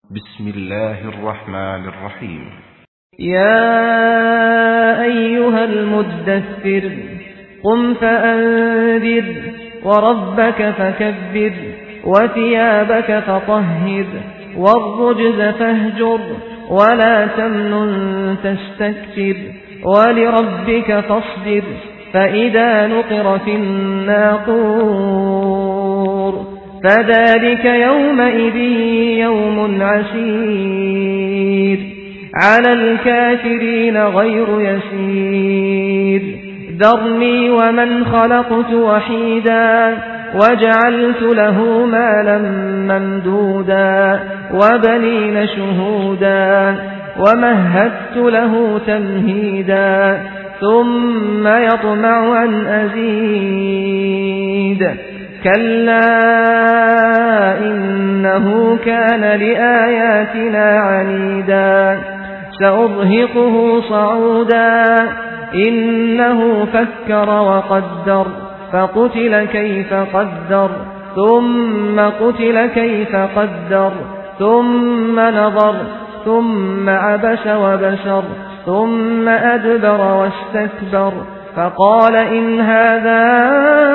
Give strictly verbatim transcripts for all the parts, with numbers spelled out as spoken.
بسم الله الرحمن الرحيم. يا أيها المدثر قم فأنذر وربك فكبر وثيابك فطهر والرجز فاهجر ولا تمنن تستكثر ولربك فاصبر فإذا نقر في الناقور فذلك يومئذ يوم عسير على الكافرين غير يسير ذرني ومن خلقت وحيدا وجعلت له مالا ممدودا وبنين شهودا ومهدت له تمهيدا ثم يطمع أن أزيد كلا إنه كان لآياتنا عنيدا سأرهقه صعودا إنه فكر وقدر فقتل كيف قدر ثم قتل كيف قدر ثم نظر ثم عبس وبسر ثم أدبر واستكبر فقال إن هذا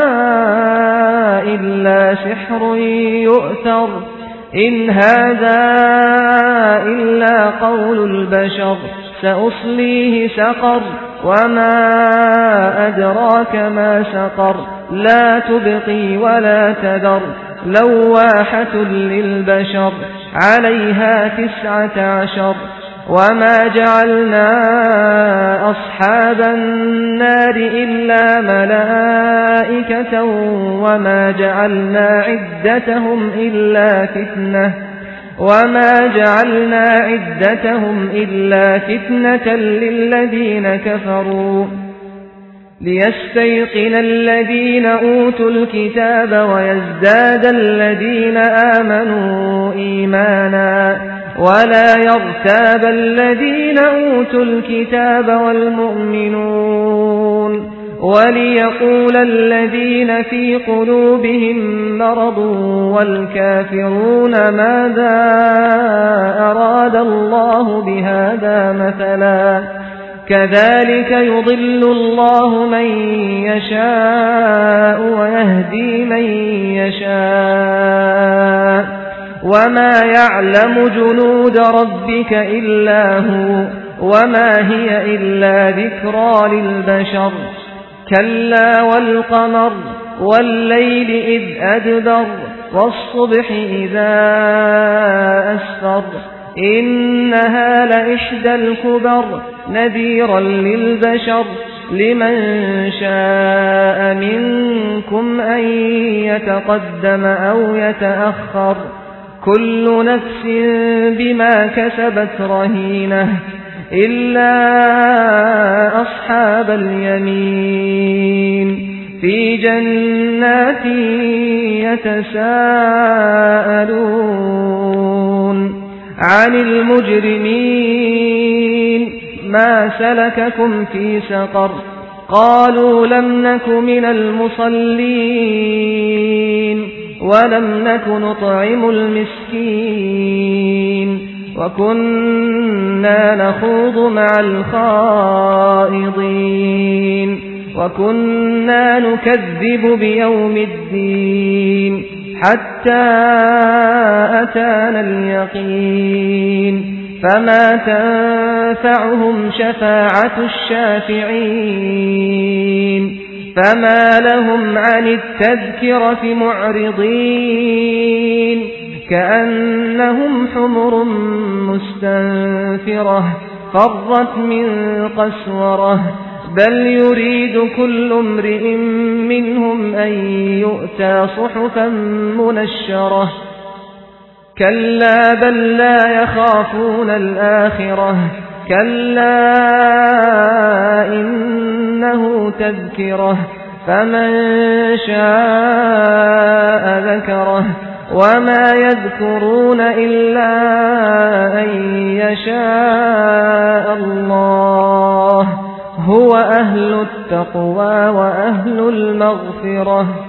إلا سحر يؤثر إن هذا إلا قول البشر سأصليه سقر وما أدراك ما سقر لا تبقي ولا تذر لواحة للبشر عليها تسعة عشر وما جعلنا أصحاب النار إلا ملائكة وما جعلنا عدتهم إلا فتنة وما جعلنا عدتهم إلا فتنة للذين كفروا ليستيقن الذين أوتوا الكتاب ويزداد الذين آمنوا إيمانا ولا يرتاب الذين أوتوا الكتاب والمؤمنون وليقول الذين في قلوبهم مرض والكافرون ماذا أراد الله بهذا مثلا كذلك يضل الله من يشاء ويهدي من يشاء وما يعلم جنود ربك إلا هو وما هي إلا ذكرى للبشر كلا والقمر والليل إذ أدبر والصبح إذا أسفر إنها لإحدى الكبر نذيرا للبشر لمن شاء منكم أن يتقدم أو يتأخر كل نفس بما كسبت رهينة إلا أصحاب اليمين في جنات يتساءلون عن المجرمين ما سلككم في سقر قالوا لم نك من المصلين ولم نك نطعم المسكين وكنا نخوض مع الخائضين وكنا نكذب بيوم الدين حتى أتانا اليقين فما تنفعهم شفاعة الشافعين فما لهم عن التذكرة معرضين كأنهم حمر مستنفرة فرت من قسورة بل يريد كل امرئ منهم أن يؤتى صحفا منشرة كلا بل لا يخافون الآخرة كلا إنه تذكرة فمن شاء ذكره وما يذكرون إلا أن يشاء الله هو أهل التقوى وأهل المغفرة